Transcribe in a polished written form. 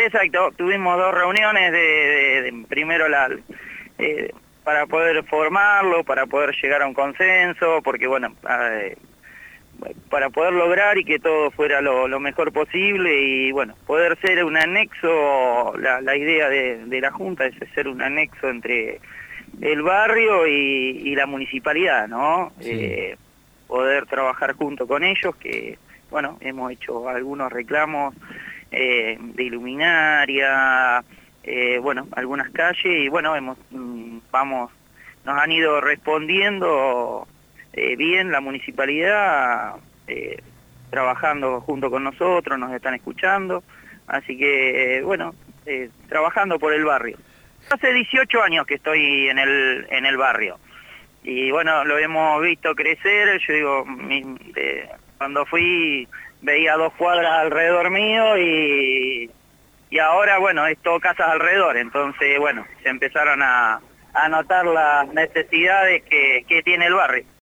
Exacto, tuvimos 2 reuniones primero para poder formarlo, para poder llegar a un consenso, porque bueno, para poder lograr y que todo fuera lo mejor posible y bueno, poder ser un anexo, la idea de la Junta es ser un anexo entre el barrio y la municipalidad, ¿no? Sí. Poder trabajar junto con ellos, que bueno, hemos hecho algunos reclamos de iluminaria, bueno, algunas calles y bueno, nos han ido respondiendo bien la municipalidad, trabajando junto con nosotros, nos están escuchando, así que bueno, trabajando por el barrio. Hace 18 años que estoy en el barrio y bueno, lo hemos visto crecer, yo digo, cuando fui veía 2 cuadras alrededor mío y ahora bueno, es todo casas alrededor, entonces bueno, se empezaron a notar las necesidades que tiene el barrio.